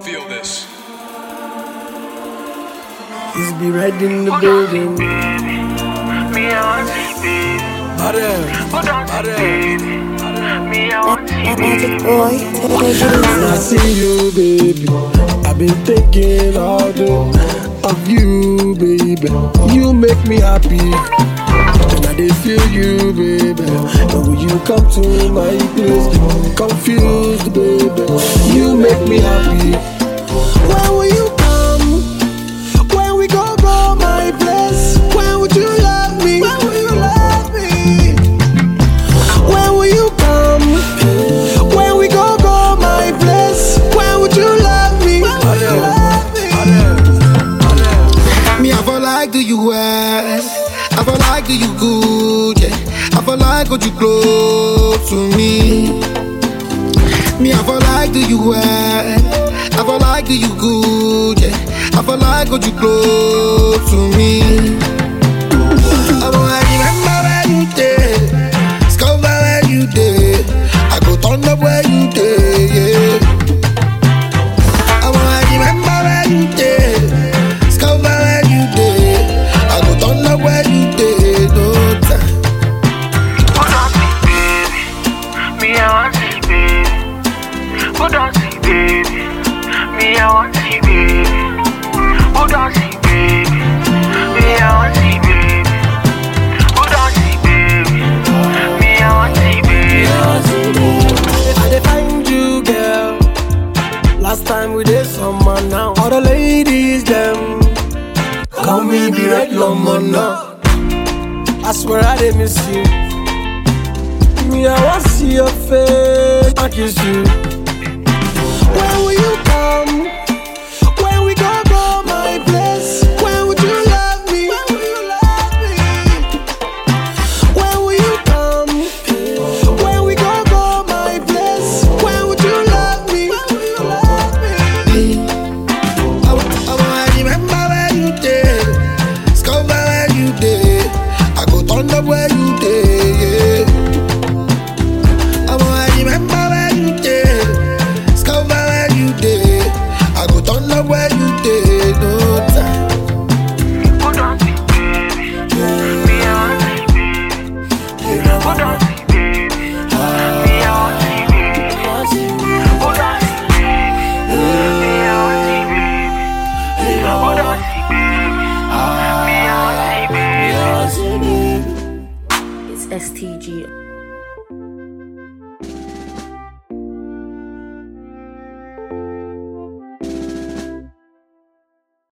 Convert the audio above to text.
Feel this. He's be right in the building. Me, I want you, baby. Hold on, baby. Me, I want you, Magic baby. boy, When I see you, baby, I've been thinking all day of you, baby. You make me happy. And I did feel you, baby. And when you come to my place, confused, baby. You make me happy. When will you come? When we go my place? When would you love me? When will you love me? When will you come? When we go my place? When would you love me? When will you love me? Me, I feel like do you well? I feel like do you good? Yeah. I feel like would you close to me? Me, I feel like do you well? I feel like do you good? Yeah. I feel like would you close to me? I wanna remember where you did, discover where you did. I go turn up where you did. Yeah. I wanna remember where you did, discover where you did. I go turn up where you did. No time. Hold on, baby. Me, I want you, baby. Hold on, baby. Me, I want you, baby. Hold on, baby. Me, I want you, baby. Hold on, baby. Me, I want you, baby. I dey find you, girl. Last time we did summer now. All the ladies, them call me the red lemon now. I swear I did miss you. Me, I want to see your face. I kiss you.